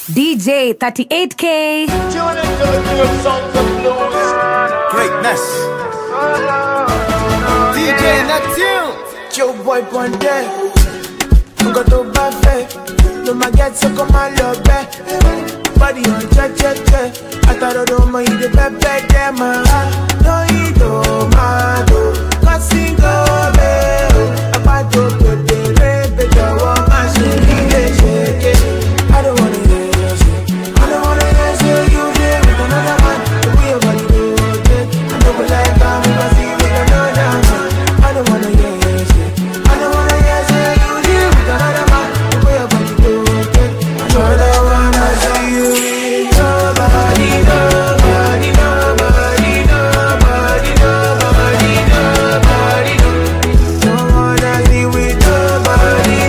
DJ 38K. Greatness. DJ Natune. Joe boy Ponte. Go to buffet. No my get so come my love back. Body on che. I thought I don't mind the pepe them. No you don't matter. Casingo be. About to put the rebe the woman she shake. I don't wanna hear you say. I don't wanna hear you there with another man. The way your body do it. I don't like I'm gonna see with another man. I don't wanna hear you say. I don't wanna hear you there with another man. The way your body do it. I don't wanna see you. Nobody. Don't wanna see with nobody.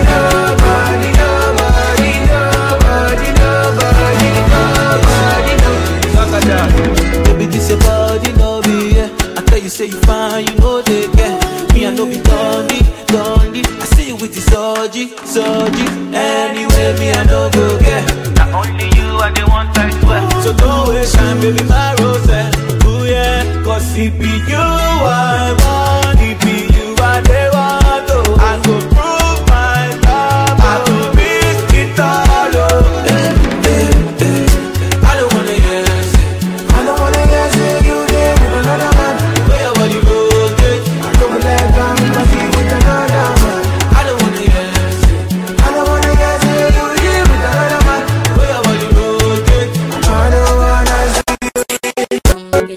Baby, this your body, no be, yeah. I tell you, say you fine, you know they get. Me, I know be dundee. I see you with the soji. Anyway, me, I know go get. Not only you, I the one I swear. So don't waste time, baby, my rose. Ooh, yeah. Cause it be you, I want. It be you, I they want. Oh, I go prove my love. I go risk it all. I don't wanna hear you there with another man. where your body goes, yeah. I don't like I'm gonna see with another man. I don't wanna hear I don't wanna hear you there with another man. where your body goes, yeah. I don't wanna see nobody.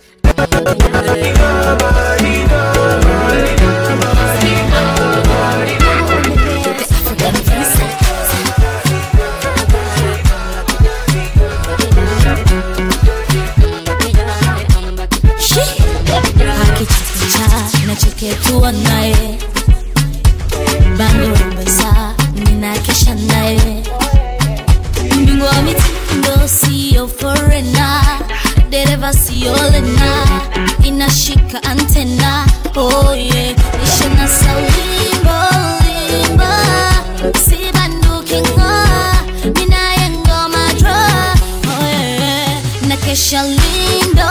Akichicha nacheketua naye bando mbesa ninakesha naye mbingwa wa mitindo siyo forena dereva siyo lena inashika antena oh yeah ishena salimbo limba sibanduki nga minaye ngoma dra oh yeah nakesha lindo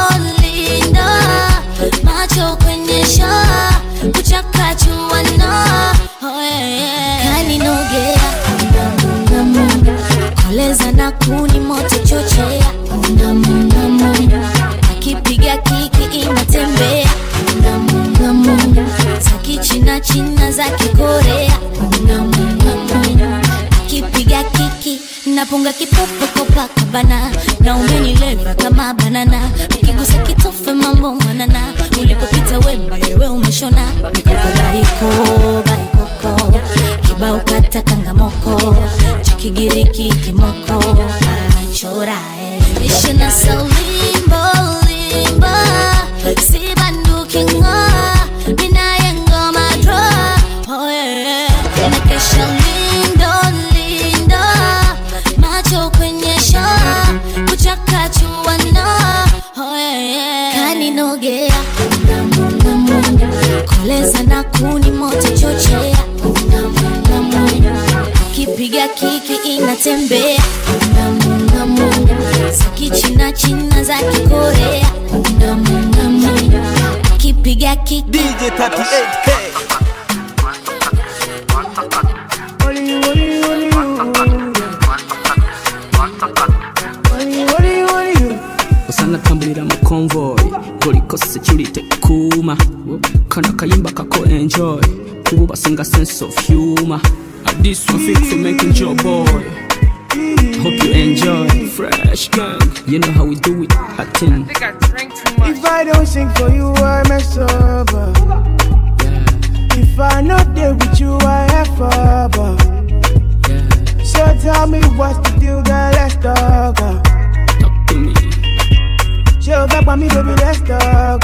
macho kwenye shaa kuchakachuana oh yeah kaninogea munga koleza na kuni moto chochea munga akipiga kiki inatembea munga zaki china za kikorea munga akipiga kiki napunga kipopo Copacabana na umenileva kama banana ukigusa kitofe mambo manana ulipopita wewe umeshona baikoko kibao kata kangamoko chikigiriki kimoko chora ishena salimbo limba sibanduki nga minaye ngoma dra oh yeah nakesha lindo macho kwenye shaa kuchakachuana oh yeah kaninogea munga koleza na kuni moto chochea munga kipiga kiki inatembea munga zaki china za kikorea munga kipiga kiki DJ 38K. Usana tambulira mu convoy Goliko security kuma Kana kayimba kako enjoy Kububa singa sense of humor This one fit for making your boy Hope you enjoy Fresh gang You know how we do it I think I drink too much. If I don't sing for you, I mess up. Yeah, If I not there with you, I have trouble. yeah So tell me what's the deal, girl, let's talk. Talk to me Chill back by me, baby, let's talk.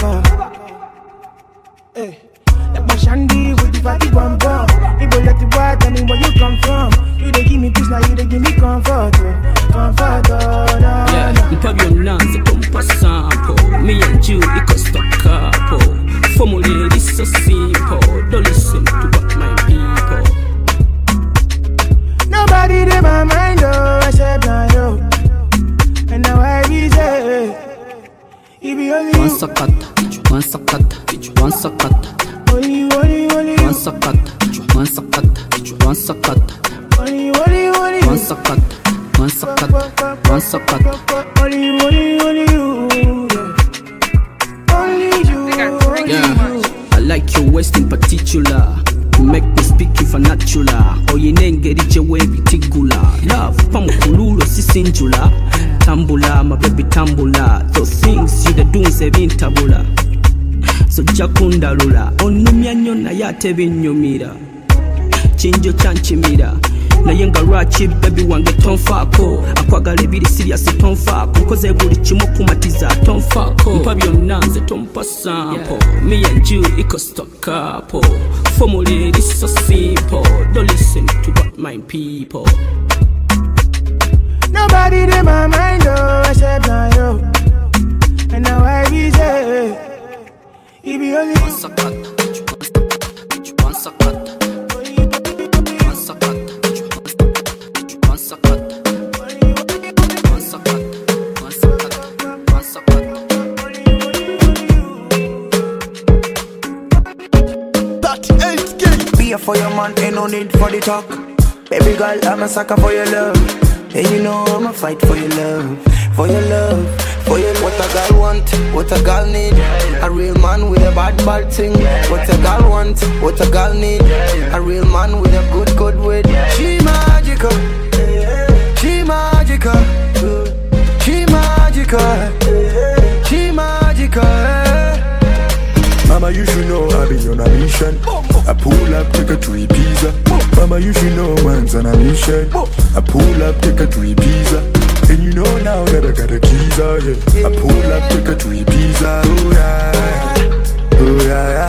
Hey, like my shandy with the fatty bum bum. People let the boy tell me where you come from. You they give me peace, now you they give me comfort. Comfort, Yeah, mpabyo nanze kumpa sample Me and you, because the couple Formula is so simple Don't listen to what my people Nobody in my mind, oh, except now you. Only you, only you. Only you. Yeah, I like your waist in particular. You make me speak in vernacular. Oyinengeri jewe particular. Love pamukululo si singular. Tambula, my baby tambula. Those things you the doing bintabula. So jakunda lula. Onumya nyona yate binyumira. Chinjo chanchimira. Na yenga rachi baby wange tonfako. Akwagale biri serious tonfako. Koze buli chimo kumatiza tonfako. Mpabyo nanze tompa sample. Me and you iko stock up. Formula is so simple. Don't listen to what my people. Nobody in my mind though except my yo. And now I be say it be only One sakat. For your man, ain't no need for the talk. Baby girl, I'm a sucker for your love. And you know I'ma fight for your love. For your love, for your love. What a girl want, what a girl need. A real man with a bad thing. What a girl want, what a girl need. A real man with a good wit. She magical, she magical, she magical, she magical. Mama, you should know I've been on a mission. I pull up, take her to Ibiza. Mama, you should know man's on a mission. I pull up, take her to Ibiza. And you know now that I got the keys out here. I pull up, take her to Ibiza. Oh yeah, oh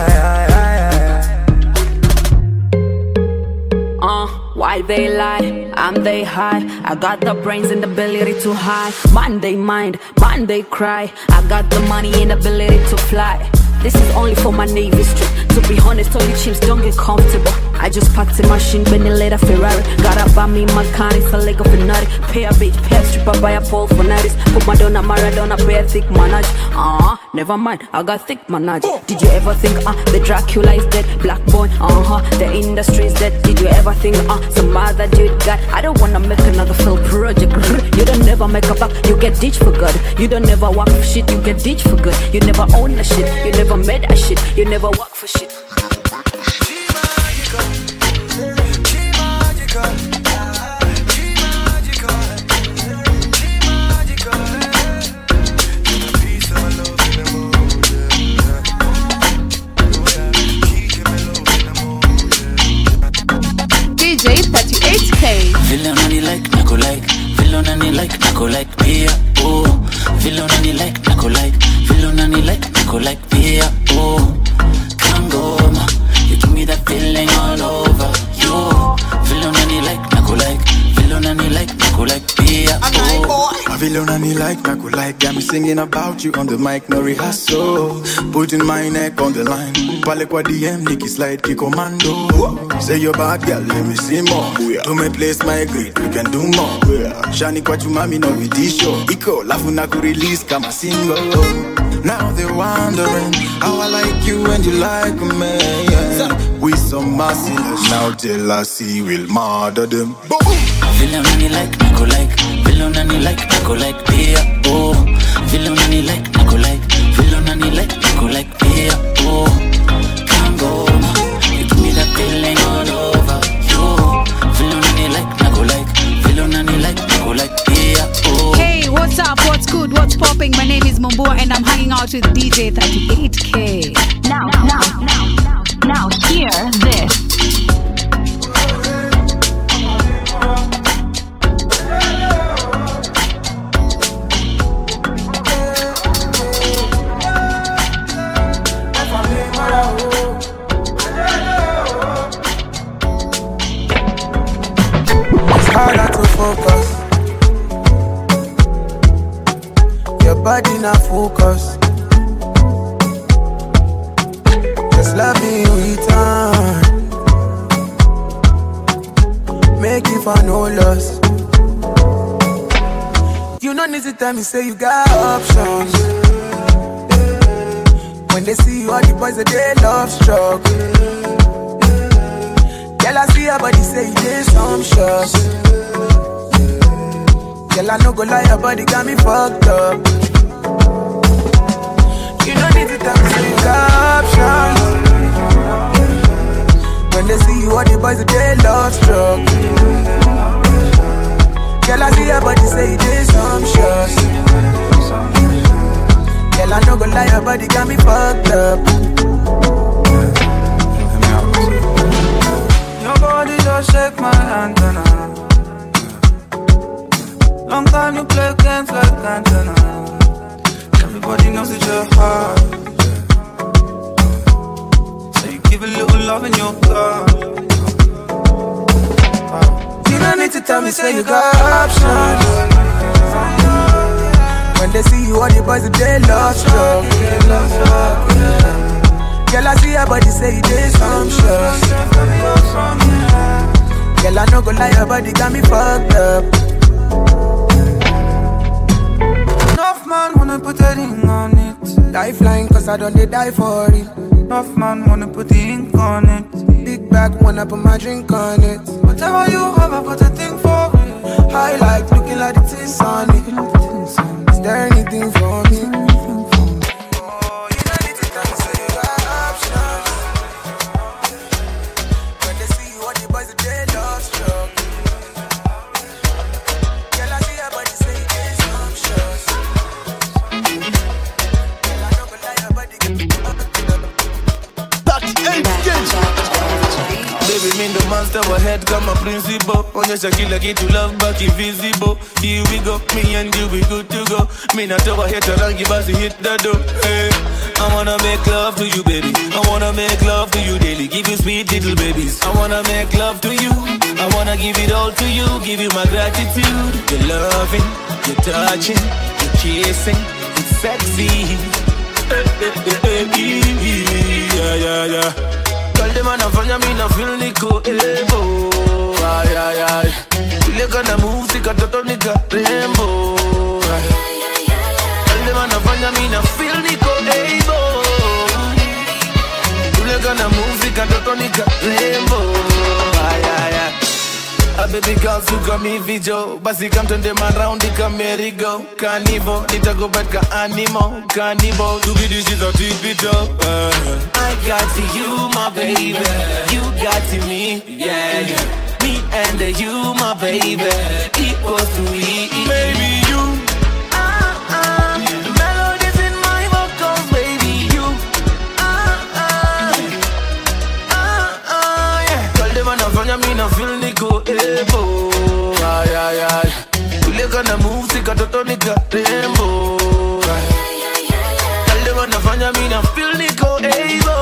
yeah. Why they lie, I'm they high. I got the brains and the ability to hide. Man they mind, man they cry. I got the money and the ability to fly. This is only for my Navy strip. To be honest, all you chimps don't get comfortable. I just packed in my machine, Bentley later Ferrari. Gotta buy me my car, it's a leg of a nutty. Pay a bitch, pay a stripper, buy a pole for nights. Put Madonna, Maradona, pay a thick manage. Never mind, I got thick manage. Did you ever think, the Dracula is dead? Black boy, the industry is dead. Did you ever think, some other dude got? I don't wanna make another film project. You don't never make a buck, you get ditched for good. You don't never work for shit, you get ditched for good. You never own the shit, you never made a shit, you never work for shit. DJ 38K. Feeling on it like Nako like. Feeling on it like Nako like. Pia, oh. Feeling on it like Nako like. Feeling on it like Nako like. Pia, oh. Kangoma. You give me that feeling all over. You. Feeling on it like Nako like. Feeling on it like Nako like. Pia, oh. I feel on me like Nako like. Got me singing about you on the mic, no rehearsal. Putting my neck on the line. Pale kwa DM, Nicky slide, ki commando. Say you're bad girl, let me see more. To me place my grade, we can do more. Shani kwa chumami no vitisho. Iko, lafu na ku-release kama single. Now they're wondering how I like you and you like me. Yeah. We some merciless. Now jealousy will murder them. Feeling on it like Nako like. Feeling on it like Nako like. Pia, oh. Feeling on it like Nako like. Feeling on it like Nako like. Pia, oh. Kangoma. You give me that feeling all over. You. Feeling on it like Nako like. Feeling on it like Nako like. Pia, oh. Hey, what's up? What's good? What's popping? My name is Mombua and I'm hanging out with DJ 38K. Now, hear this. Harder to focus. Your body not focus. Just love me return. Make it for no loss. You don't need to tell me say you got options. When they see you all the boys that they love struck. Girl, I see your body say you did some shots. Girl, I no go lie, your body got me fucked up. You don't need to tell me say you got options. When they see you, all the boys, they lost struck. Girl, I see your body say you did some shots. Girl, I no go lie, your body got me fucked up. Your body just shake my antenna. Long time you play games like antenna. Everybody knows it's your heart. So you give a little love in your car. You don't need to tell me, say you got options. When they see you, all the boys, they lost struck. Girl, I see your body say you did some shots. Girl, I no go lie, your body got me fucked up. Enough man wanna put a ring on it. Lifeline, cause I don't die for it. Enough man wanna put the ink on it. Big bag, wanna put my drink on it. Whatever you have, I put a thing for it. Highlight, looking like the tints on it. Is there anything for me? Step ahead kama principal. Onyesha kila kitu love back invisible. Here we go, me and you we good to go. Me not over here to rangi basi hit the door. Hey, I wanna make love to you baby. I wanna make love to you daily. Give you sweet little babies. I wanna make love to you. I wanna give it all to you. Give you my gratitude. You're loving, you're touching, you're kissing. It's sexy. Yeah, yeah, yeah. Them and I me na feel niko ebo. Ay, ay, ay. Ile kana music atotonika rembo. Them and I me na feel niko ebo. Ile kana music atotonika rembo. Ay, ay, ay. A baby girl suka mi video. Basi come turn them around the merry-go. Carnival, nita go back ka animal. Carnival, to be this is a typical. I got to you, my baby. You got to me, yeah, yeah. Me and you, my baby. Equals to me, baby, you. Melodies in my vocals, baby, you. Yeah. Call them and I find me na feel niko ebo. Ay, ay, ay. Ule kana music atotonika rembo. Call them and I find me na feel niko ebo.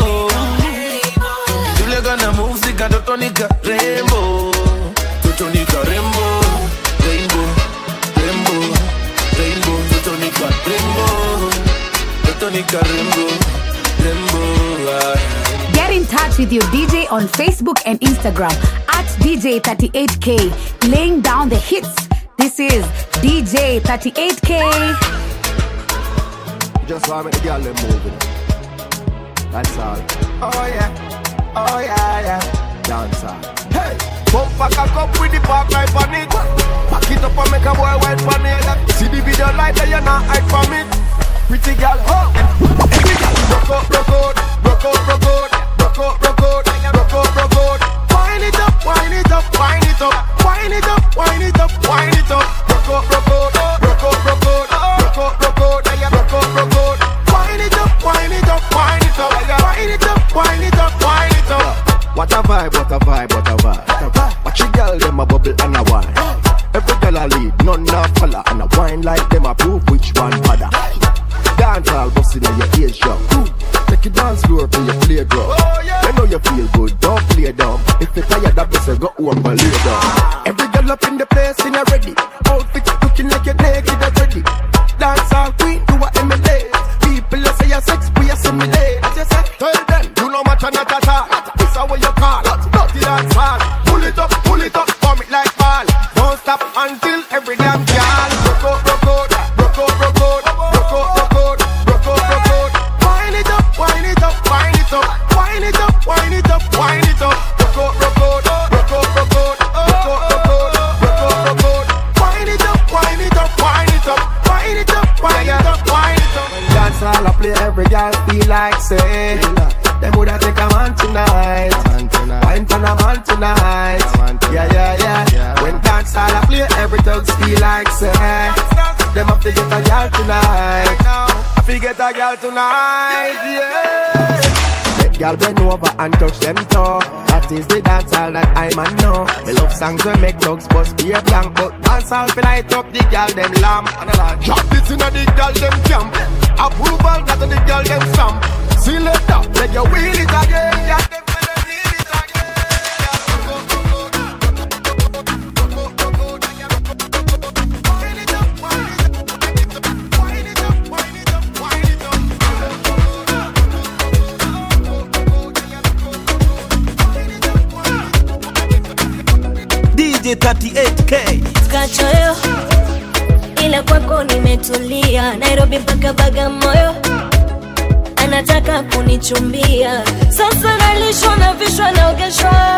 Ule kana music atotonika rembo. Totonika rembo. Rainbow, rainbow, rainbow. Totonika rembo. Totonika rembo, rembo. Get in touch with your DJ on Facebook and Instagram at DJ38K, laying down the hits. This is DJ38K. Just want me to get them moving. That's all. Oh yeah, oh yeah, yeah. Dance all. Hey, bump back a cup with the park right on it. Pack it up and make a boy white on it. See the video light that you're not hide from it. Pretty girl, oh. Every girl, rock out, rock out, rock out, rock out. Rock out, rock out, rock out, rock out. Wind it up, wind it up, wind it up. Wind it up, wind it up, wind it up. Rock out, rock out, rock out, rock out. Rock out, rock out, rock out, rock out. Wind it up, wind it up, wind it up. Wind it up, wind it up, wind it up. What a vibe, what a vibe, what a vibe. Watch your girl, them a bubble and a wine. Every girl a lead, none a follow. And a wine like them a prove which one father. Dance all bustin' in your ears drum. Take it dance floor for your playground. I know you feel good, don't play dumb. If you're tired of this, go home and lay down. Every girl up in the place in a ready. Outfit looking like you're naked already. Dance all queen, do what emulate. People that say you're sex, we assimilate. As you say, tell them, you no matter not at all. This is what you call dirty dance hall. Pull it up, form it like ball. Don't stop until every damn girl. Rock out, rock out, rock out, rock out, rock out, rock out, rock out, rock out. Wind it up, wind it up, wind it up, wind it up, wind it up, wind it up. Rock out, rock out, rock out, rock out, rock out, rock out, rock out, rock out. Wind it up, play, every girl feel like say them woulda take a man tonight. Wine for a man tonight. Yeah. When dance all a play, every thugs feel like say them have to get a girl tonight. I feel get a girl tonight, yeah. Let girl bend over and touch them toe. That is the dance all that I'm a know. The love songs will make thugs bust be a blank, but dance all feel light up the girl them lamp. Drop this in the girl them camp. Approval that the girl them stamp. See later, let you wheel it again. Yeah, them fella need it again. DJ 38K. Kachoyo ila kwako nimetulia, Nairobi mpaka Bagamoyo anataka kunichumbia. Sasa nalishwa na vishwa naogeshwa,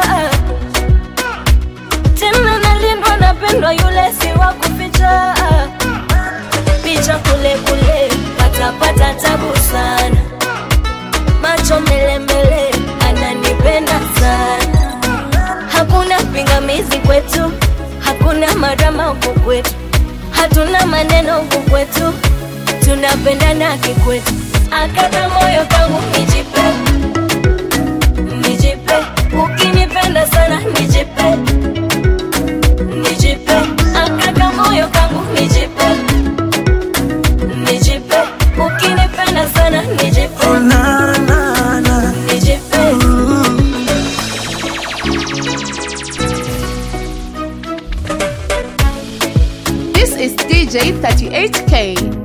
tena nalindwa napendwa, yule si wa kuficha. Picha kule kule patapata tabu sana, macho mbele mbele ananipenda sana. Hakuna pingamizi kwetu, hakuna marama huku kwetu, hatuna maneno huku kwetu, tunapendana kikwetu. Akata moyo kangu nijipe, nijipe, ukinipenda sana nijipe, nijipe. Akata moyo kangu nijipe, nijipe, ukinipenda sana nijipe, oh, na, na, na. Nijipe. This is DJ 38K.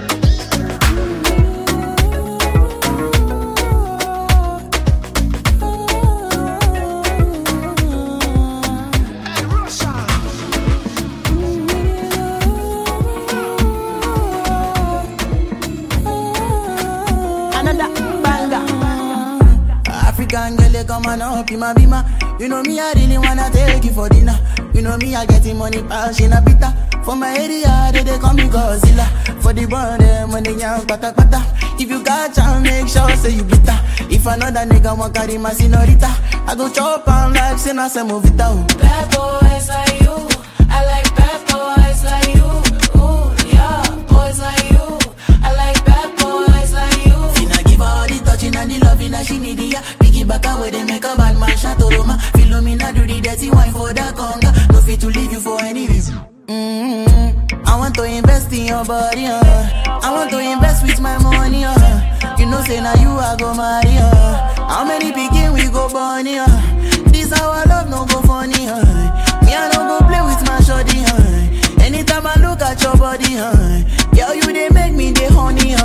African girl, come on up in my bima. You know me, I really wanna take you for dinner. You know me, I getting money, pass in a pita. For my area, they call me Godzilla. For the band, when they young, pata pata. If you got chance, make sure say you bitter. If another nigga want carry my senorita, I go chop on like say na se movita. Bad boys like you, I like bad boys like you. Ooh, yeah, boys like you, I like bad boys like you. Finna give her all the touching and the loving that she need, yeah. Back away, they make a bad man shot to Roma. Philomena do the dirty wine for the conga. No fit to leave you for any reason. I want to invest in your body, I want to invest with my money, You know say now you I go marry, How many begin we go born, This our love no go funny, Me I don't go play with my shorty, Anytime I look at your body, Girl you they make me the honey,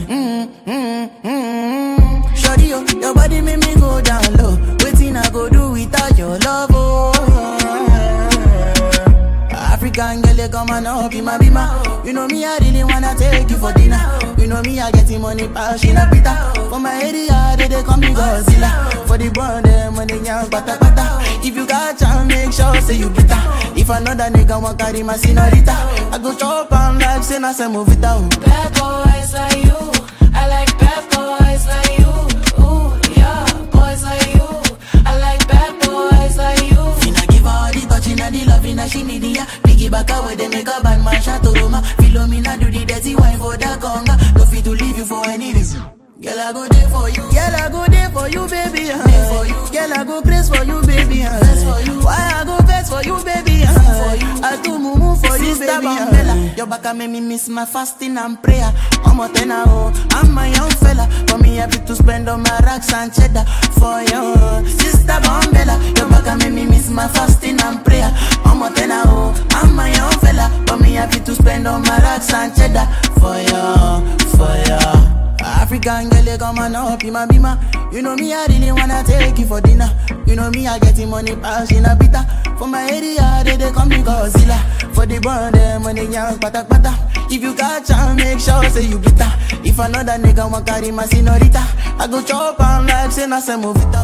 Shorty, your body make me go down low. Waiting I go do without your love, oh. African girl, come on up in my bima. You know me, I really wanna take you for dinner. You know me, I getting money, pass in a pita. For my area, they call me Godzilla. For the band, when they young, pata pata. If you got chance, make sure say you bitter. If another nigga want carry my senorita, I go chop on like say na se movita. Bad boys like you, I like bad boys like you. Ooh, yeah, boys like you, I like bad boys like you. Finna give her all the touching and the loving that she need, yeah. Back away, they make a bad man shot to Roma. Philomena do the dirty wine for the conga. No fit to leave you for any reason. Girl, I go there for you. Girl, I go there for you, baby. For you. Girl, I go crazy for you, baby. For you. Why I go vex for you, baby? For you. I do mumu for you, baby. Your back make me miss my fasting and prayer. I'm a tenor, I'm my young fella. For me, I have to spend on my racks and cheddar. For you, Sister Bombella. Your back make me miss my fasting and prayer. I'm a tenor, I'm my young fella. For me, I have to spend on my racks and cheddar. For you, for you. African girl, come on up in my bima. You know me, I really wanna take you for dinner. You know me, I getting money, pass in a pita. For my area, they call me Godzilla. For the band, when they young, pata pata. If you got chance, make sure say you bitter. If another nigga want carry my senorita, I go chop on like say na se movita.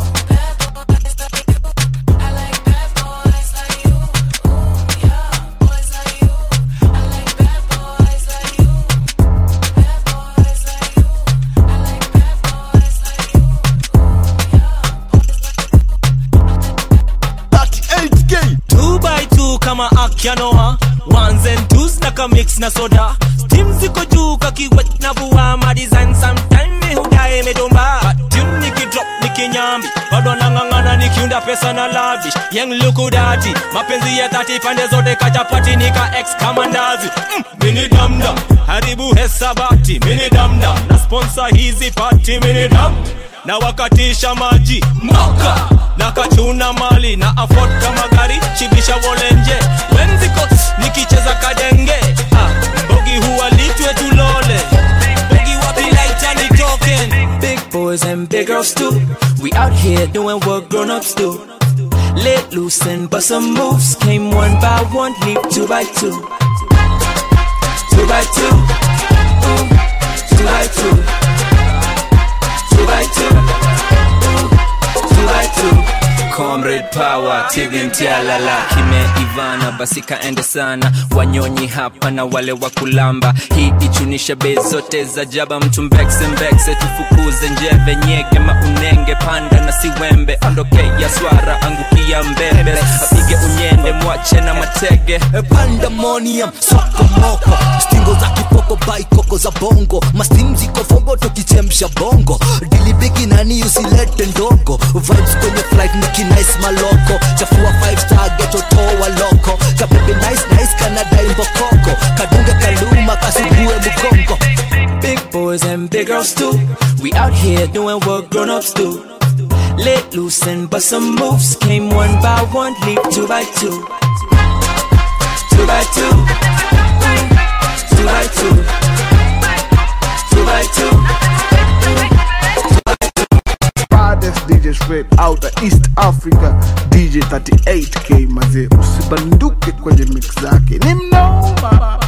aka mix na soda. Steam ziko juu kakiwet na buwama. Design sometime me hudae medumba. But tune niki drop niki nyambi. Bado nangangana nikiunda pesa na lavish. Young luku dati mapenzi ya 30 pande zote kachapati nika ex kamandazi. Mini damda haribu hesabati. Mini damda na sponsor hizi party. Mini dam na wakatisha maji moka na kachuna mali na afford kama gari chibisha wolenje wenziko nikicheza kadenge bogi huwa litwe tulole bogi wapi lighter ni token. Big boys and big girls too, we out here doing what grown-ups do. Let loose and bust some moves. Came one by one, leap 2 by 2. 2 by 2. 2 by 2. 2 by 2. 2 by 2. Comrade power, tigin tialala. Kime Ivana, basi kaende sana. Wanyonyi hapa na wale wakulamba. Hii ichunisha bei zote za jaba. Mtu mbekse mbekse, tufukuze njeve. Nyege maunenge, panda na siwembe. Ondoke ya swara, angukia mbembe. Apige unyende, mwache na matege. Pandemonium, soko moko. Stingo za kipoko, baikoko za bongo. Mastimzi kofongo, tukichemsha bongo. Dilibiki nani usilete ndogo. Vibes kwenye flight niki nice maloko. Chafua 5-star ghetto toa loko. Kabebe nice Canada imbokoko. Kadunga kaluma kasugue mugongo. Big boys and big girls too, we out here doing what grown-ups do. Let loose and bust some moves. Came one by one, leap 2 by 2. 2 by 2. 2 by 2. 2 by 2. DJ straight out of East Africa, DJ 38K maze, usibanduke kwenye mix zake, ni mnoma.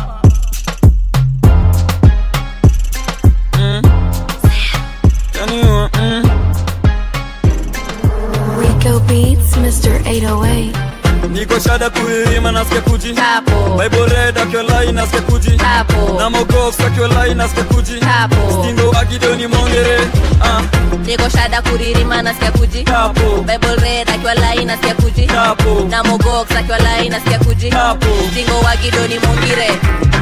Rico Beats, Mr. 808. Niko shada kuirima nasikia kuji Tapo Bible red akiolai nasikia kuji Tapo Na mogox akiolai nasikia kuji Tapo Stingo akidoni mongere Niko shada kuririma nasikia kuji Tapo Bible red akiolai nasikia kuji Tapo Na mogox akiolai nasikia kuji Tapo Stingo akidoni mongere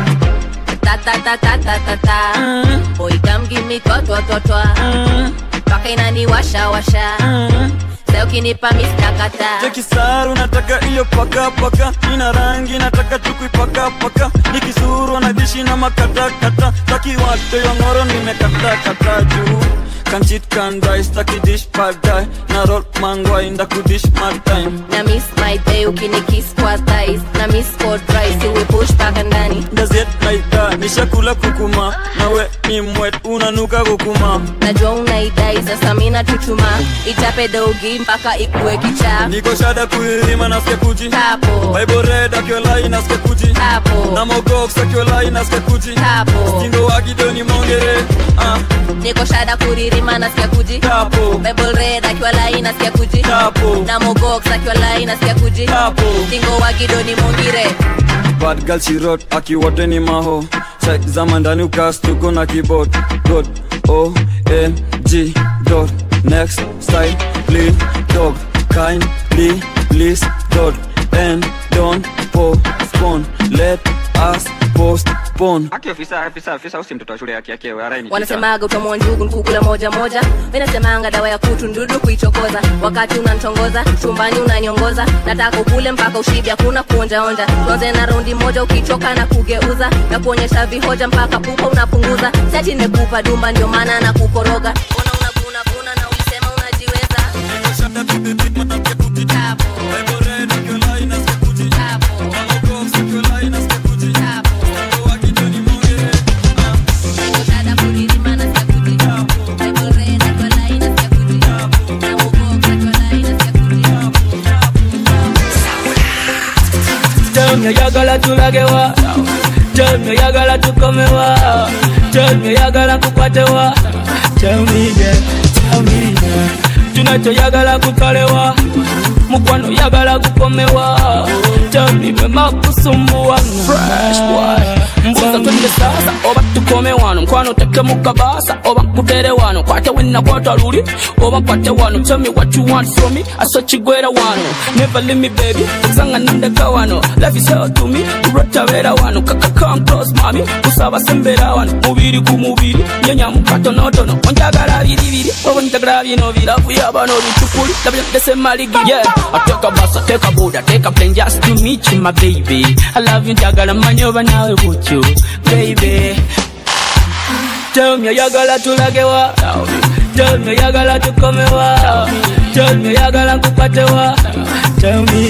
Ta ta ta ta ta ta ta Boy come give me twa twa twa twa Paka inani washa washa Seo kinipa mistakata Jekisaru nataka iyo paka paka Nina rangi nataka tukui paka paka Nikisuru na dishi na makata kata Taki wate yongoro nimekata kata juu Can cheat can die staki dish padai Na roll mangwa inda kudish mad time Na miss my day ukinikiss kwa thighs Na miss for dry siwe push paka ndani Gazet naida nishakula kukuma Nawe ni mwet unanuka kukuma Najua unaidai sasa mina chuchuma Ichape dogi mpaka ikue kicha Niko shada kuirima nasikia kuji Tapo Bible red akiolai nasikia kuji Tapo Na mogox akiolai nasikia kuji Tapo Stingo wakidoni mongere Niko shada kuririma nasikia kuji Tapo Bible red akiolai nasikia kuji Tapo Na mogox akiolai nasikia kuji Tapo Stingo wakidoni mongire Bad girl she wrote aki wote ni maho Check zama ndani ukastuko na keyboard God O-M-G dot Next style please dog Kindly please dot And don't postpone Let us postpone Aki ofisa usi mtoto wa shule yake yake waraini Wanasemaga utamwa njugu nkukula moja moja Minasemanga dawa ya kutu ndudu kuichokoza Wakati unantongoza, chumbani unanyongoza Nataka ukule mpaka ushibi hakuna kuonja onja Tuanze na raundi moja ukichoka na kugeuza Na kuonyesha vihoja mpaka pupa unapunguza Seti nekupa dumba ndio maana na kukoroga Ona unaguna guna na ulisema unajiweza Tapo Tell me yagala tulagewa Tell me yagala tukomewa Tell me yagala kukwatewa Tell me yeah Tunacho yagala kutalewa Mukwano yagala kukomewa Tell me mema kusumbuwa Fresh boy Mbuza twende sasa oba tukome wano Mkwano teke mukabasa oba kutere wano Kwate wina kwata luli oba kwate wano Tell me what you want from me Aso chigwera wano Never leave me baby Zanga nandeka wano Love is hell to me Urota vera wano Kakaka come close mami kusaba sembera wano mubiri ku mubiri nyanya mukatonotono onjagala biribiri obonjagala bino biravuya bano bichukuli ndese maligi yeah I take a bus I take a boat I take a plane just to meet you my baby I love you njagala manyoba nawe bucho baby tell me yagala tulagewa tell me yagala tukomewa tell me yagala kupatewa tell me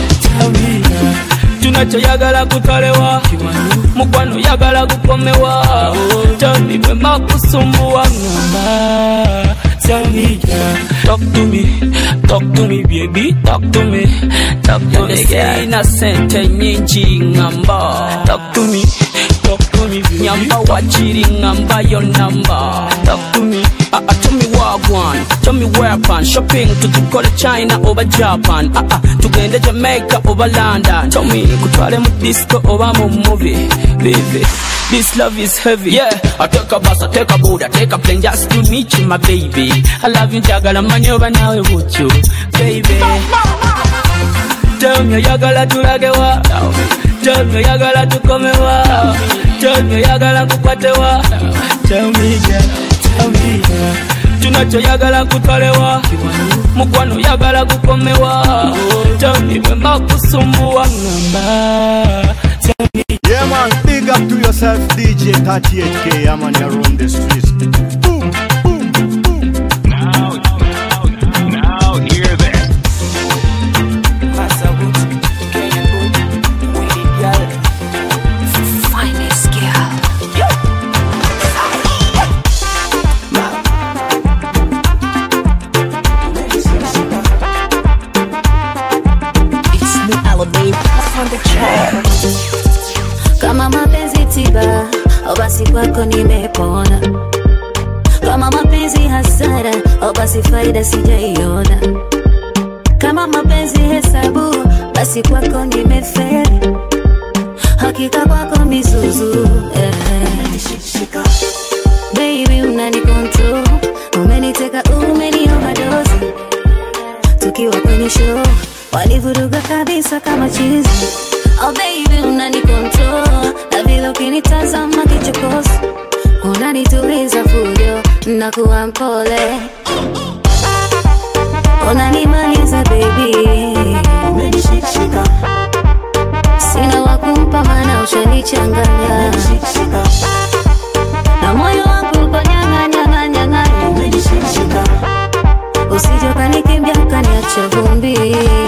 tunacho yagala kutalewa mukwano yagala kukomewa tell me bema kusumbuwa ngamba tell me talk to me baby talk to me yeah innocent nyinji ngamba talk to me nyamba wachiri ngamba your number talk to me tell me wagwan tell me weapon shopping to China over Japan tugende Jamaica over London tell me kutwale mu disco over mu movie baby this love is heavy yeah I take a bus I take a boat I take a plane just to meet you my baby I love you njagala manyoba nawe bucho baby tell me yagala tulagewa tell me yagala tukomewa tell me yagala kupatewa tell me tunacho yagala kutalewa mukwano yagala kukomewa tell me bema kusumbuwa ngamba tell me yeah man big up to yourself DJ 38K yeah man you're on the streets boom boom boom now hear that Finest girl. It's new Alabama on the track. Kama mapenzi tiba, basi kwako nimepona. Kama mapenzi hasara, basi faida sijaiona. Kama mapenzi hesabu, basi kwako nimefeli. Hakika kwako mizuzu baby unani control umeniteka umeni overdose tukiwa kwenye show walivuruga kabisa kama chizi oh baby unani control na vile ukinitazama kichokozi unanituliza fujo na kuwa mpole unanimaliza baby umenishika sina wakumpa mana ushanichanganya na moyo wangu uko nyang'anya usije ukanikimbia ukaniacha vumbi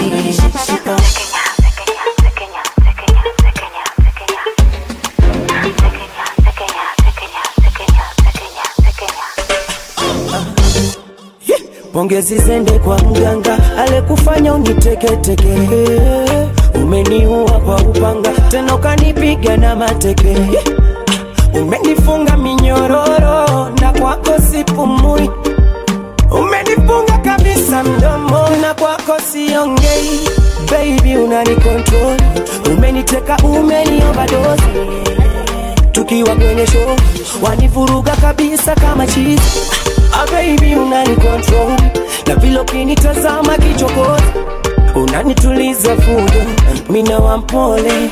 pongezi zende kwa mganga alekufanya uniteketeke umeniua kwa upanga tena ukanipiga na mateke umenifunga minyororo na kwako sipumui umenifunga kabisa mdomo na kwako siongei baby unani control umeniteka umeni overdose tukiwa kwenye show wanivuruga kabisa kama chizi baby unani control na vile ukinitazama kichokozi unanituliza fujo mina wampole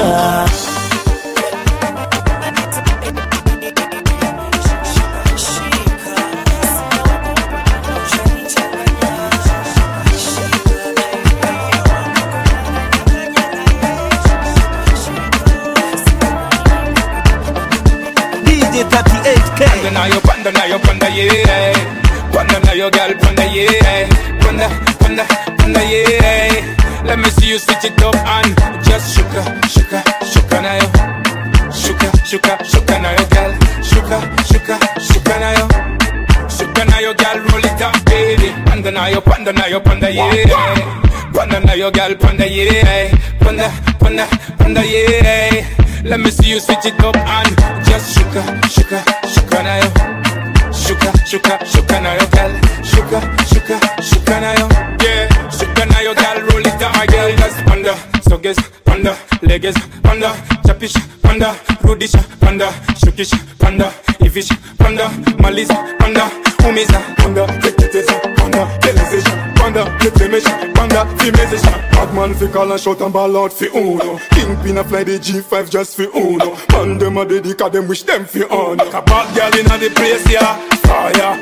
DJ 38K Panda na yo panda yeah Panda na yo girl panda yeah Panda yeah Let me see you switch it up and just shuka na yo Shuka na yo girl Shuka na yo girl roll it up baby Panda na yo panda yeah Panda na yo girl panda yeah Panda yeah Let me see you switch it up and just shuka na yo Shuka na yo girl Shuka na yo yeah Shuka na yo girl roll it up my girl just panda Soges panda leges panda Chapish panda Rudish panda Shukish panda Ivish panda Malis panda kumiza Panda, teketeza, panda, telezesha Panda, tetemesha, panda, fimezesha Batman fi call and shout and ball out fi uno Kingpin a fly the G5 just fi uno Man dem a dedica them wish them fi honor Like a bad girl inna the place, yeah, fire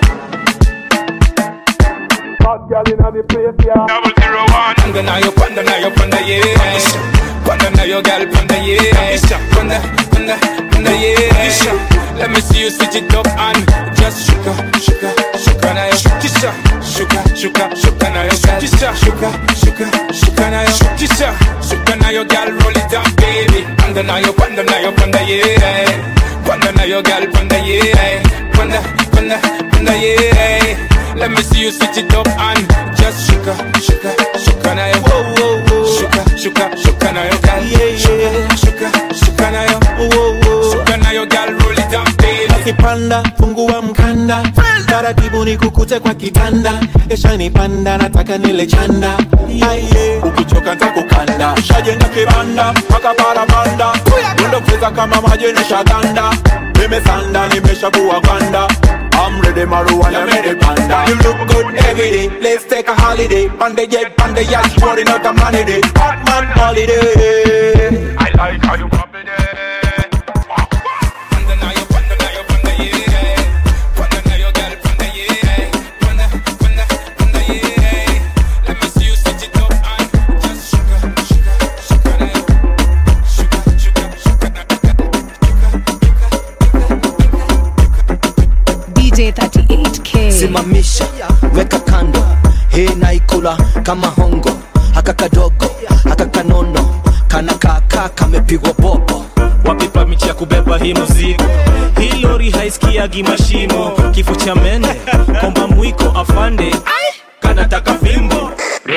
Bad girl inna the place, yeah 001 Panda now you, panda now you, panda yeah Panda now you, girl, panda yeah Panda, panda, panda yeah Let me see you switch it up and just shuka, shuka, shuka now you Shukisha, shuka, shuka, shuka now you Shukisha, shuka, shuka, shuka now you Shukisha, shuka now you, girl, roll it down, baby Panda now you, panda yeah Panda now you, girl, panda yeah Panda, panda, panda yeah Let me see you switch it up and just shuka, shuka, shuka now you Whoa, whoa, whoa Shuka, shuka, shuka now you, girl Yeah, shuka, shuka now you Whoa, whoa Shuka now you, girl, roll it down, baby Akipanda, fungua mkanda Taratibu ni kukute kwa kitanda Esha ni panda, nataka nile chanda Ukichoka ntakukanda Ushajenga kibanda, paka parabanda Mundo feza kama maji nishaganda Nimesanda, nimeshabuwa ganda I'm ready, marijuana, made it panda You look good every day, let's take a holiday On the jet, on the yacht, pouring out the money day Hot man holiday I like how you pop it DJ 38K. Simamisha, weka kando, hii naikula kama hongo. Haka kadogo, haka kanono, kana kaka kamepigwa bobo. Wapipa michi ya kubeba hii muziko. Hii lori haisikiagi mashimo. Kifo cha mende, komba mwiko afande kanataka fimbo.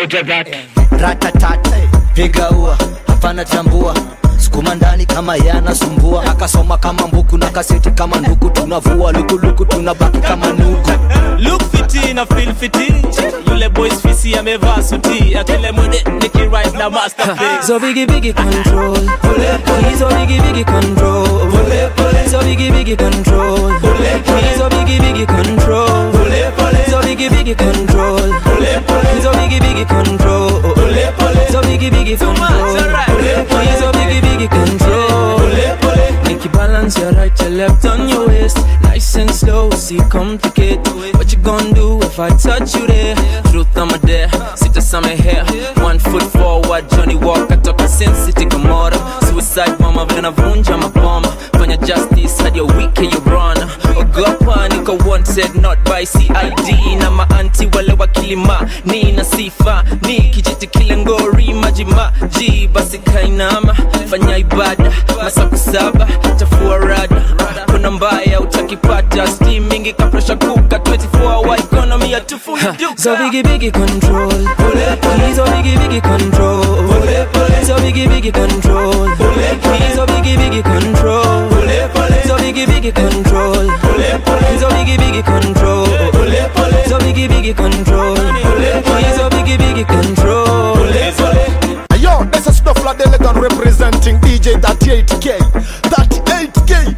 Ratatat, piga ua, hapana chambua. Sukuma ndani kama yanasumbua. Akasoma kama mbuku na kaseti kama ndugu. Tunavua luku tunabaki kama nugu. Look fiti na feel fiti. Yule boys fisi amevaa suti. Akile mwende niki ride na masterpiece. So biggie control. He's so biggie control. So biggie control. He's so biggie control. So biggie control. He's so biggie control. So biggie control. He's so biggie control. Make you balance your right, your left on your waist. Nice and slow, see complicate. What you gonna do if I touch you there? Truth I'm a dare, sit us on my hair. 1 foot forward, Johnny Walker, toka Sin City Gomorrah. Suicide mama, vena vunja mapoma. Fanya justice, hadi your wiki you run. Ogopa, niko wanted, not by CID. Na ma auntie wale wakilima, ni na sifa. Ni kijiti kile ngori, majima. Ji, basi kainama, fanya ibada. Masaku saba, chafua rada. Kuna mbaya utakipata, steam mingi kapresha kuka. 24-hour economy ya tufuli duka. So biggie control. He's so biggie control. So biggie control. He's so biggie control. So biggie control. He's so biggie control. So biggie control. He's so biggie control. Yo, this is Stuff like Delegan representing DJ 38K. 38K.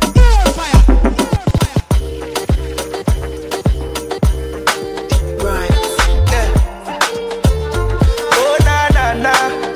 Right. Yeah. Oh na na na.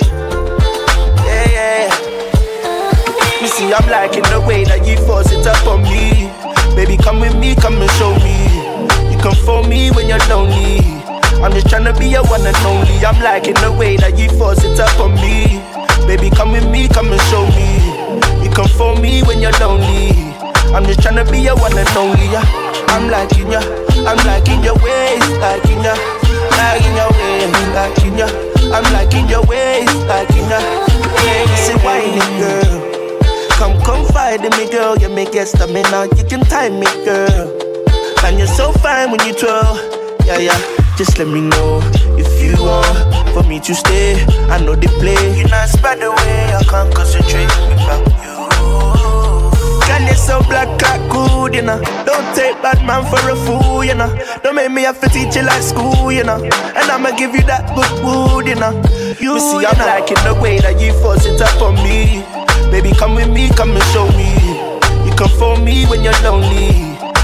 Yeah. You see, I'm liking the way that you force it up on me. Baby, come with me, come and show me. You come for me when you're lonely. I'm just tryna be your one and only. I'm liking the way that you force it up on me. Baby, come with me, come and show me. You come for me when you're lonely. I'm just tryna be your one and only. Yeah. I'm liking ya, I'm liking your ways, liking ya, liking your ways, liking ya. I'm liking your ways, liking ya. Yeah, you say whining girl. Come confide in me, girl. You make it stamina. You can time me, girl. And you're so fine when you twirl. Yeah. Just let me know if you want for me to stay. I know they play. You're not spread away. I can't concentrate without you. Girl, you're so black, good, you know. Don't take bad man for a fool, you know. Don't make me have to teach you like school, you know. And I'ma give you that good wood, you know. You see, I'm liking the way that you force it up on me. Baby, come with me, come and show me. You come for me when you're lonely.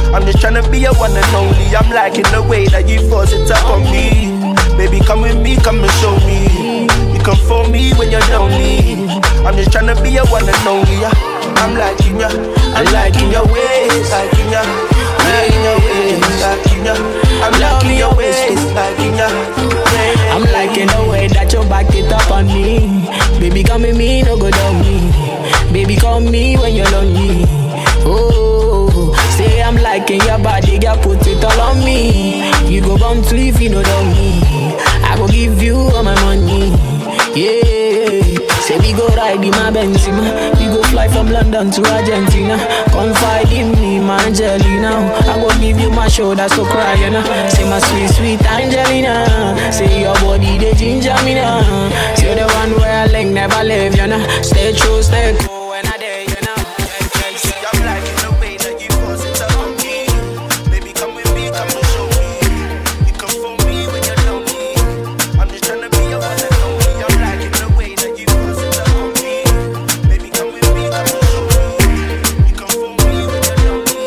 I'm just tryna be your one and only. I'm liking the way that you force it up on me. Baby, come with me, come and show me. You come for me when you're lonely. I'm just tryna be your one and only. I'm liking ya, I'm liking your ways, liking ya, liking your ways, liking ya. I'm liking your ways, liking ya. I'm liking the way that you back it up on me. Baby, come with me, no go down me. Baby, call me when you're lonely. Oh, say I'm liking your body, girl, put it all on me. You go bound to if you know down me. I go give you all my money. Yeah, say we go ride in my Benzema. We go fly from London to Argentina. Confide in me, my Angelina. I go give you my shoulder, so cry, you know. Say my sweet, sweet Angelina. Say your body, they ginger me now. Say the one where I like never leave, you know. Stay true, stay cool when I dare, you know. I'm liking the way that you force it up on me. Baby, come with me, come and show me. You come for me when you're lonely. I'm just tryna be your one and only. I'm liking the way that you force it up on me. Baby, come with me, come and show me. You come for me when you're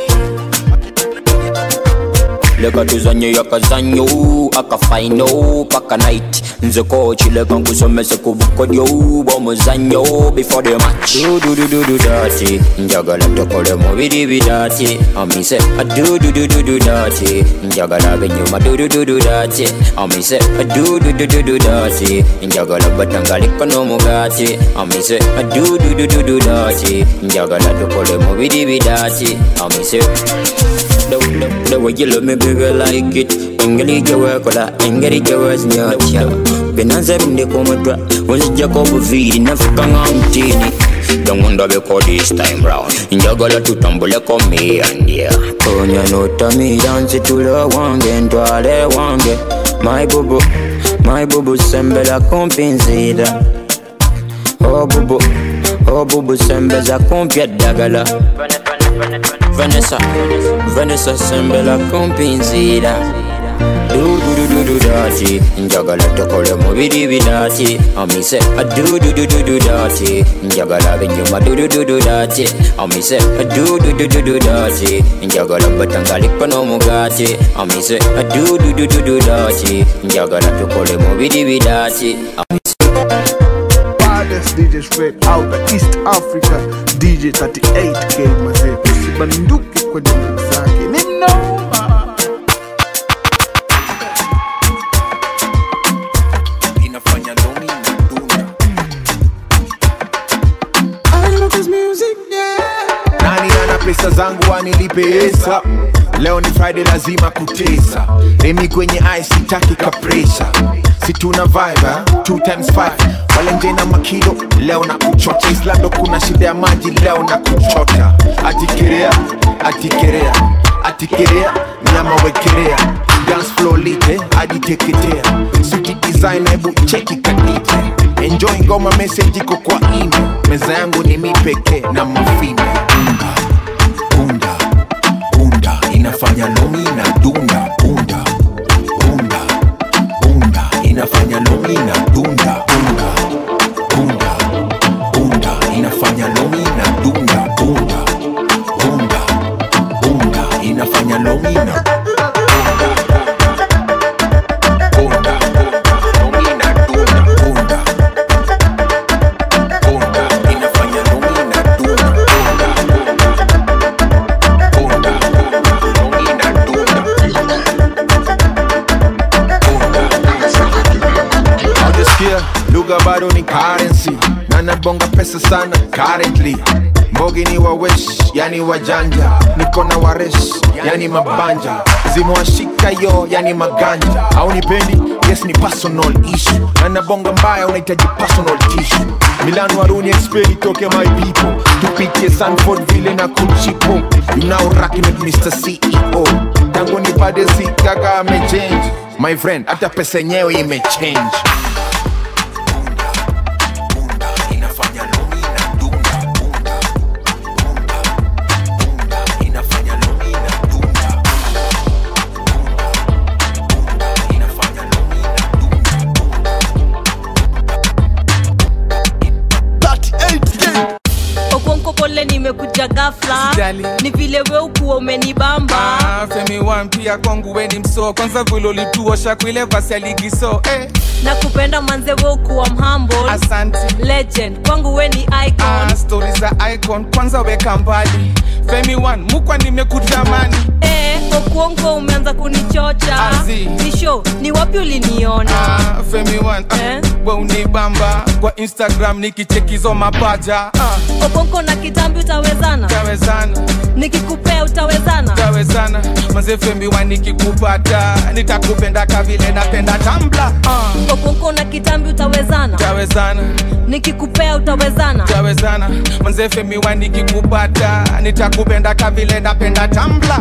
lonely. Leka tuzanye yakazanyo, akafaino, paka night. Nze coach leka nkusomese kubukodyo, bomuzanyo before the match. Do dirty, njagala tokole mubiri bidati. Amise, do dirty, njagala benyuma do dirty. Amise, do dirty, njagala batangalika n'omugati. Amise, do dirty, njagala tokole mubiri bidati. Amise. The way you love me, baby, like it. Engage your work, or engage your words, nyacha. Benanza binde komodwa, onzija kubuviri nafika ngamtini. Don't wonder because this time round, njagala tutambule komi andia. Konya nota mi dance tula wange, ntwale wange. My bubu sembela kompinzida. Oh bubu sembeza kompya dagala. Vanessa sembela kompinzira. Do dirty, njagala tokole mubiri bidati. Amise, do dirty, njagala benyuma do dirty. Amise, do dirty, njagala batangalika n'omugati. Amise, do dirty, njagala tokole mubiri bidati. Baddest DJ straight out of East Africa, DJ 38K mazee. Usibanduke kwenye mzaki, ni mnoma. Inafanya lomi na duna. I love this music, yeah. Nani ana pesa zangu anilipe esa. Leo ni Friday lazima kutesa. Remi kwenye ice sitaki kapresha. Si tuna vibe, 2x5. Walenje na makilo, leo na kuchota. Islando kuna shida ya maji, leo na kuchota. Atikerea, nyama wekerea. Dance floor lite, aditeketea. Suki design, ebu cheki kadite. Enjoy ngoma message iko kwa email. Meza yangu ni mipeke na mafine. Bunda, inafanya lomi na dunda. Bunda, inafanya lomi na dunda. Bunda, inafanya lomi na dunda. Bunda, inafanya lomi na bado ni currency. Nana bonga pesa sana currently. Mbogi ni wa wish, yani wajanja. Niko na waresh, yani mabanja. Zimewashika yo, yani maganja. Au nipendi, yes ni personal issue. Nana bonga mbaya, unahitaji personal tissue. Milan Waruni experi toke my people. Tupike Sanford vile na kuchipo. You now rocking with Mr. CEO. Tango ni padesi, kaka ame change. My friend, hata pesa yenyewe ime change. nimekuja ghafla. Sijali. Ni vile we ukuwa umenibamba. Femi One pia kwangu we ni mso. Kwanza vile ulituosha kwa ile vasi ya ligi so Nakupenda manze we ukuwa mhumble. Asante. Legend kwangu we ni icon. Stories za icon kwanza weka mbali. Femi One mukwa nimekutamani. Okuongo umeanza kunichocha. Ni show, ni wapi uliniona? Femi One we unibamba. Kwa Instagram nikichekizo mapaja. Okuongo na kitambi utawezana? Utawezana. Nikikupea utawezana? Utawezana. Manze Femi One nikikupata nitakupenda kavile napenda Tumblr. Okuongo na kitambi utawezana? Utawezana. Nikikupea utawezana? Utawezana. Manze Femi One nikikupata nitakupenda kavile napenda Tumblr.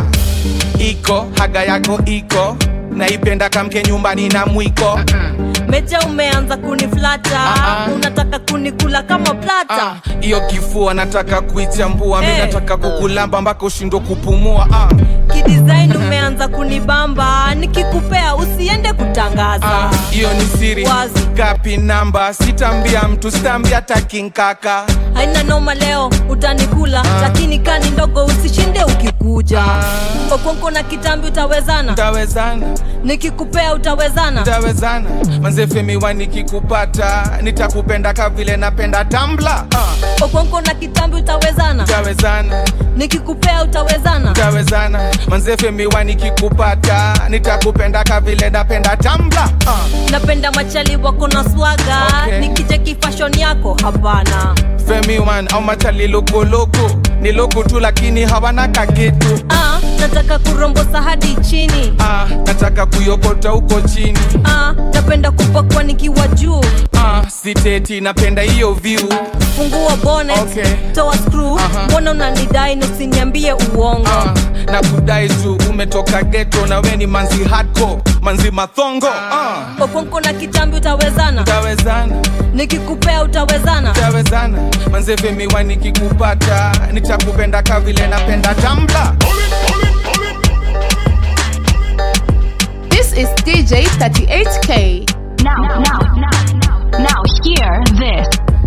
Iko haga yako iko naipenda kamke nyumbani na mwiko. Meja umeanza kuniflata. Unataka kunikula kama plata. Iyo kifua nataka kuichambua. Mimi nataka kukulamba mpaka ushindwe kupumua. Kidesign umeanza kunibamba. Nikikupea usiende kutangaza. Iyo ni siri kapi namba. Sitambia mtu sitambia takinkaka. Haina noma leo utanikula. Lakini kani ndogo usishinde ukikuja. Okuongo na kitambi utawezana? Utawezana. Nikikupea utawezana? Utawezana. Manze Femi One nikikupata nitakupenda kavile napenda Tumblr. Okuongo na kitambi utawezana? Utawezana. Nikikupea utawezana? Utawezana. Manze Femi One nikikupata nitakupenda kavile napenda Tumblr. Napenda machali wako na swaga. Nikicheki fashion yako hapana. Femi One au machali loko loko. Ni loko tu lakini hawana kakitu. Nataka kurombosa hadi chini. Nataka kuyokota huko chini. Napenda kupakwa nikiwa juu. Siteti napenda hiyo view. Fungua bonnet, toa screw. Mbona unanidai na usiniambie uongo? Na kudai tu umetoka ghetto na we ni manzi hardcore, manzi mathongo. Okuongo na kitambi utawezana? Utawezana. Nikikupea utawezana? Utawezana. Manze Femi One nikikupata nitakupenda kavile napenda Tumblr. This is DJ 38K. Now hear this.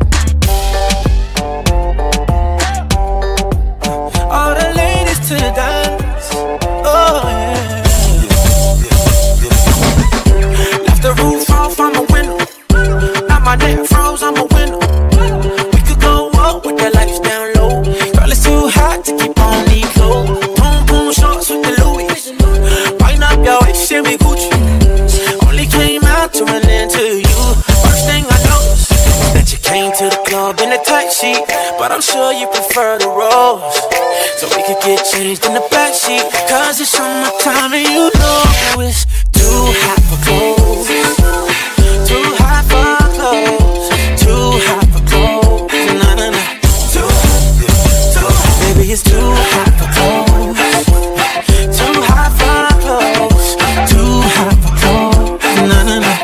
All the ladies to the dance. Oh yeah. Left the roof off, I'm a winner. Now my neck froze, I'm a winner. We could go up with the lights down low. Girl, it's too hot to keep on these clothes. Boom boom shorts with the Louis. Wind up your waist, shimmy Gucci. Only came out to run into you. First thing I noticed that you came to the club in a tight sheet, but I'm sure you prefer the rose. So we could get changed in the backseat, cause it's summertime and you know it's too hot for clothes. Too hot for clothes. Too hot for clothes. Nah, nah, nah. Too hot. Baby, it's too hot for clothes. Too hot for clothes. Too hot for clothes. Nah, nah, nah.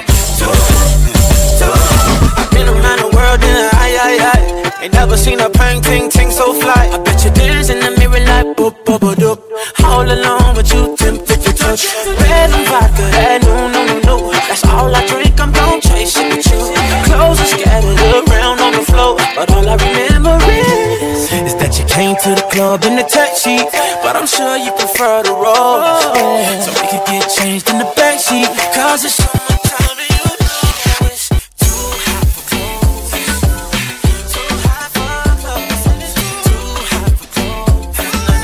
I've been around the world in a I ain't never seen a painting so fly. I bet you dance in the mirror like boop, boop, boop, doop. All alone with you, tempted to touch. Red and vodka, no. That's all I drink, I'm gon' chase it with you. Clothes are scattered around on the floor, but all I remember is that you came to the club in the taxi, but I'm sure you prefer the rose. So we could get changed in the backseat, cause it's summertime and you know it's too hot for clothes. Too hot for clothes. Too hot for clothes.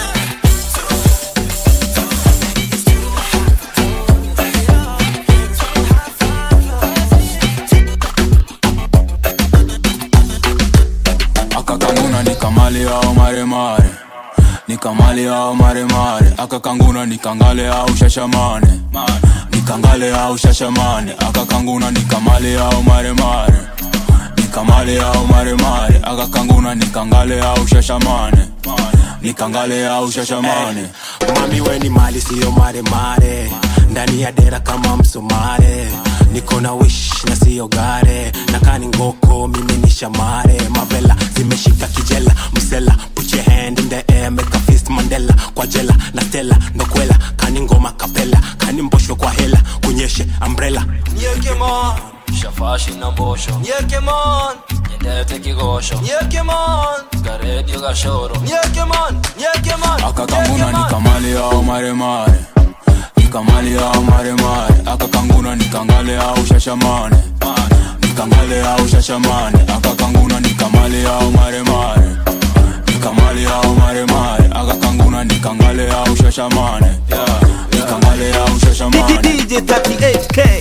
Akakanguna nikamale au maremare. Nikamale au maremare. Akakanguna nikangale au shashamane. Nikangale au shashamane. Akakanguna nikamale au maremare. Nikamale au maremare. Akakanguna nikangale au shashamane. Nikangale au shashamane. Mami we ni mali siyo maremare. Ndani ya dera kama msumare. Niko na wish na siyo gare. Nakani ngoko mimi ni shamare. Mavela zimeshika kijela. Msela put your hand in the air. Make a fist Mandela. Kwa jela na stella ndokwela. Kani ngoma kapela. Kani mbosho kwa hela. Kunyeshe umbrella. Nyekemon Shafashi na mbosho Nyekemon Lete kigosho Nyekeman Garedio gashoro Nyekeman Akakanguna nikamali au maremare Nikamali au maremare Akakanguna nikangale au shashamane Nikangale au shashamane Akakanguna nikamali au maremare Nikamali au maremare Akakanguna nikangale au shashamane Nikangale au shashamane DJ 38K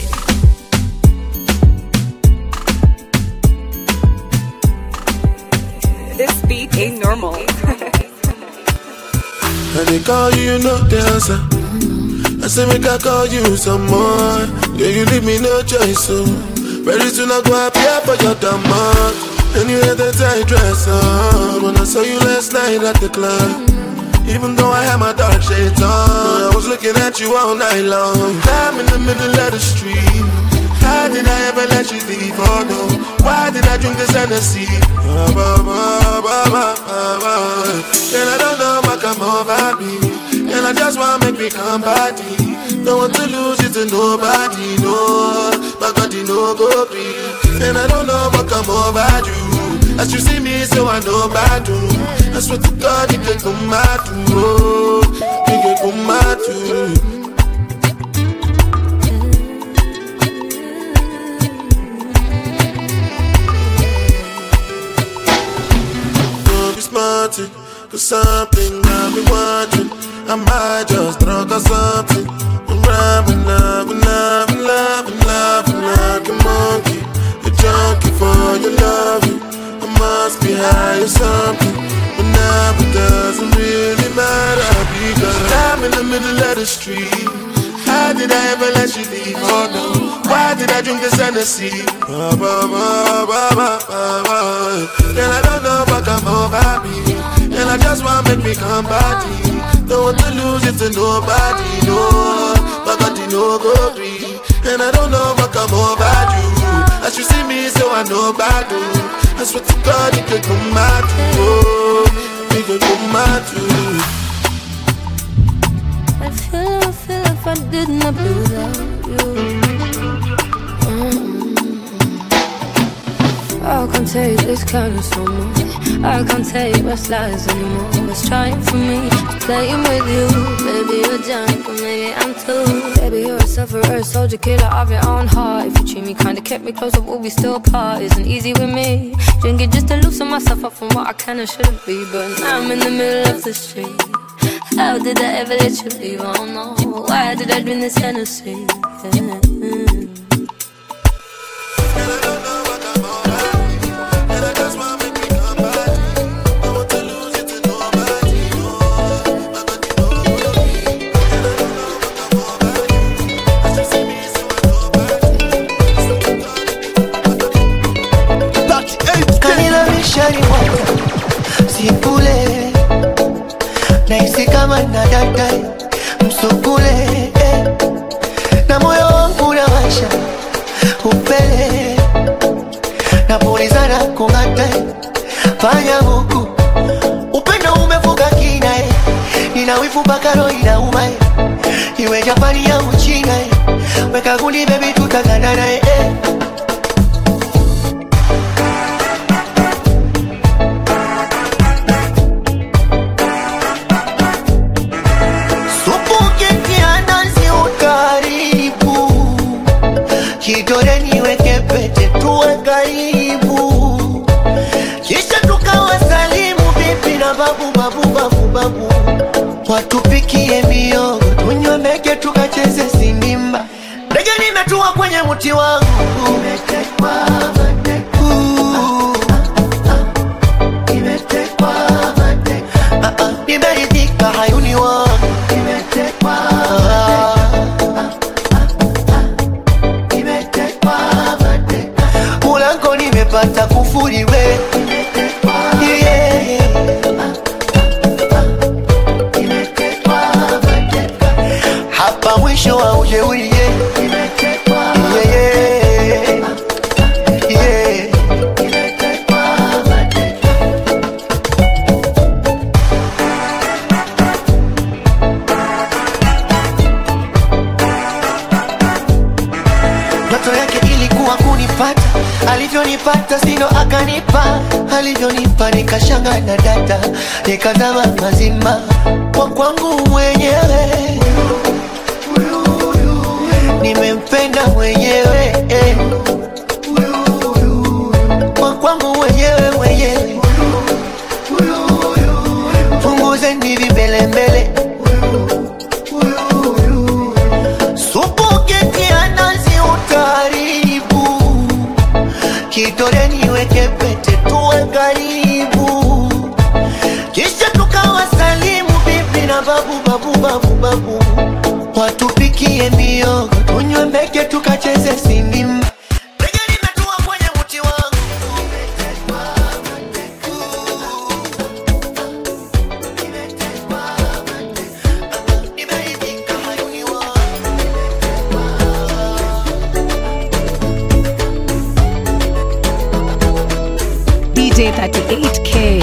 This beat ain't normal. And they call you no dancer. I say make I call you some more. Yeah, you leave me no choice, so very soon I go up here for your demand. And you had the tight dress on when I saw you last night at the club. Even though I had my dark shades on, I was looking at you all night long. I'm in the middle of the street. How did I ever let you leave? Oh no, why did I drink this Hennessy? And I don't know what come over me, and I just wanna make me come party. Don't want to lose it to nobody, no. My body no go free, and I don't know what come over you. As you see me, so I know bad do. I swear to God, you can come out too. You can come out too. Cause something I've been watching, I might just drunk or something. I'm loving like a monkey, a junkie for your loving. I must be high or something, but now it doesn't really matter because I'm in the middle of the street. How did I ever let you leave? Oh no, why did I drink this Hennessy? And I don't know what come over me, and I just wanna make me come party. Don't want to lose it to nobody, no. My body no go free, and I don't know what come over you. As you see me, so I know bad do. I swear to God, you can come out too. You can come out too. I feel if I did not be without you. I can't take this kind of so much. I can't take what's lies anymore. It's trying for me, it's playing with you. Maybe you're drunk, or maybe I'm too. Baby, you're a sufferer, soldier, killer of your own heart. If you treat me kinda, kept me closer, we'll be still apart. Isn't easy with me. Drinking just to loosen myself up from what I can and shouldn't be. But now I'm in the middle of the street. How did I ever let you leave? I don't know. Why did I drink this Hennessy? Yeah. Sikule naisi kama nadadai msukule na moyo wangu unawasha upele napulizana kung'ata fanya huku upendo umefuka kina nina wivu mpaka roho inauma iwe Japani au China weka gundi baby tutaganana Kidole niweke pete tuwe karibu, kisha tukawasalimu bibi na babu, watupikie miogo tunywe meke tukacheze sinimba. Ndege nimetua kwenye mti wangu umetekwa mateka, imetekwa mateka, nimeridhika hayuni wangu imetekwa nimepata kufuri we hapa mwisho wa ujeuri alivyonipata sino akanipa, alivyonipa nikashanga na data, nikazama mazima kwa kwangu mwenyewe. Nimempenda mwenyewe kwa kwangu mwenyewe. Punguzeni vibelembele, supu keki ya nazi utaribu, kidole niweke pete tuwe karibu, kisha tukawasalimu bibi na babu, watupikie miogo tunywe mbeke tukacheze sinimba. DJ 38K.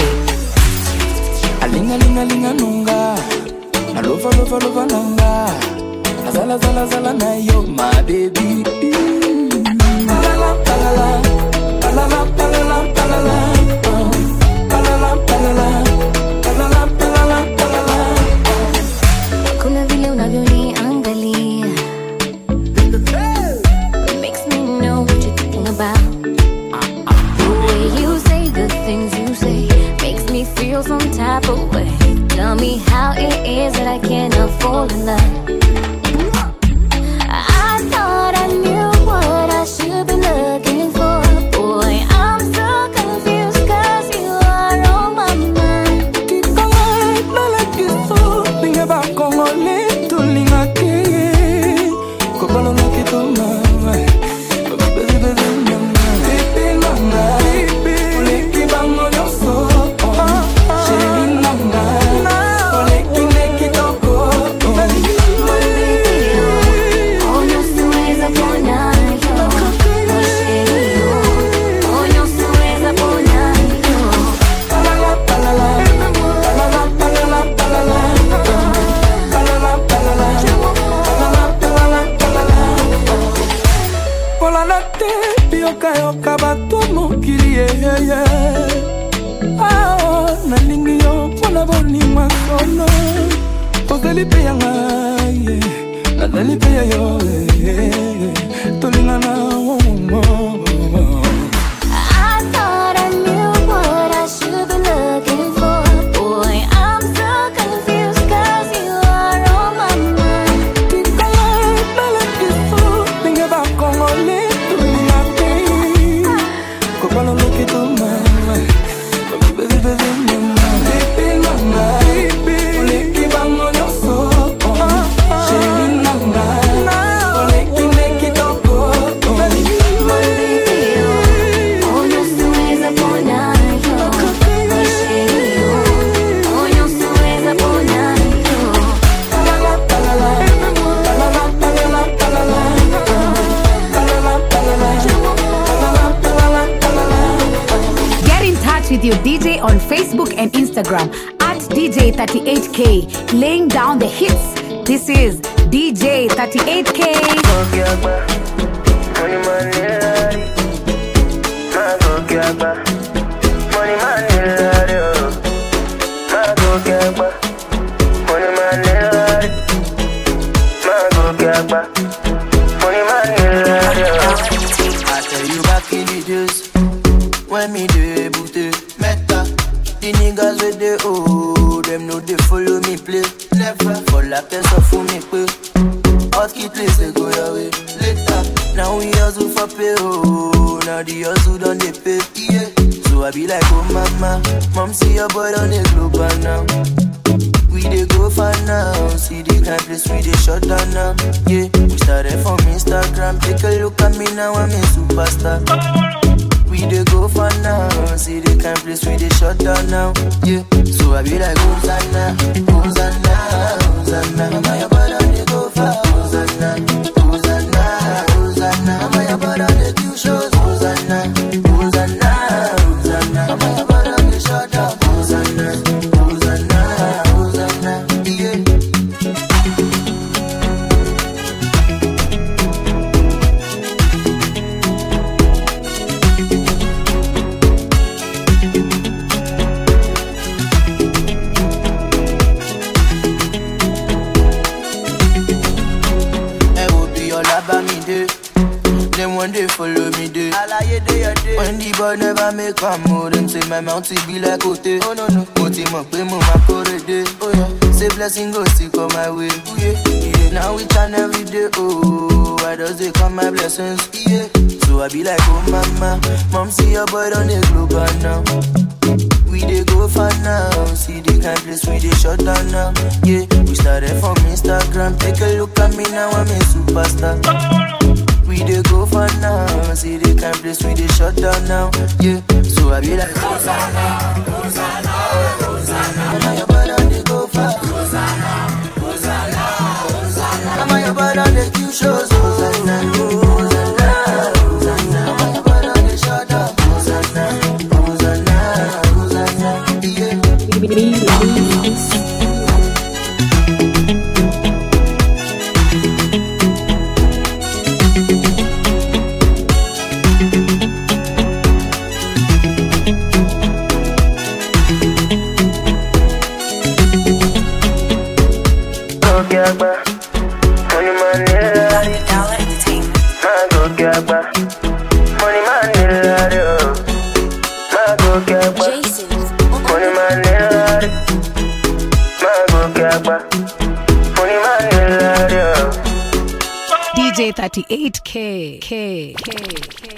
Alinga nunga, alova nanga, azala na yo my baby. Palala palala, palala palala palala, palala palala, palala palala palala. Kuna vile unavyoniangalia, it makes me know what you're thinking about. The way you say the things you say makes me feel some type of way. Tell me how it is that I cannot fall in love. I thought I knew what I should be looking for. Boy, I'm so confused cause you are on my mind. I thought I knew what I should be looking for. Boy, I'm so confused cause you are on my mind. With your DJ on Facebook and Instagram at DJ38K, laying down the hits. This is DJ 38K. I tell you back in the days when me debute, meta. The niggas with the them know they follow me play. Never for like a for me play. Hot key place they go your way. Later, now we hustle for pay. Now the hustle done they pay. Yeah. So I be like, oh mama, mom see your boy on the global now. We dey go far now. See the kind place we dey shut down now. Yeah, we started from Instagram. Take a look at me now, I'm a superstar. We dey go far now. See the kind place we dey shut down now. Yeah, so I be like, Hosanna, Hosanna, Hosanna. Mama, your brother dey go far. Hosanna, Hosanna, Hosanna. Mama, your brother dey do shows. Hosanna, Hosanna, Hosanna. Mama, your brother dey shut down. Hosanna, Hosanna, Hosanna. Yeah. they follow me day. When the boy never make a move, them say my mouth it be like Ote. Oh no no, Ote mo pe mo ma kore de. Oh yeah, say blessing go still come my way. Oh yeah, yeah. Now we chant every day. Oh, why does they come my blessings? Yeah. So I be like, oh mama, mom see your boy on the global now. We dey go far now, see the kind place we dey shut down now. Yeah, we started from Instagram, take a look at me now, I'm a superstar. We dey go far now, see the kind place we dey shut down now. Yeah, so I be like, Hosanna, Hosanna, Hosanna. Mama, your boy on the go far. Hosanna, Hosanna, Hosanna. Mama, your boy on the Q shows. Hosanna, Hosanna, Hosanna. Mama, your boy on the shut up. Hosanna, Hosanna, Hosanna. Yeah. DJ 38K.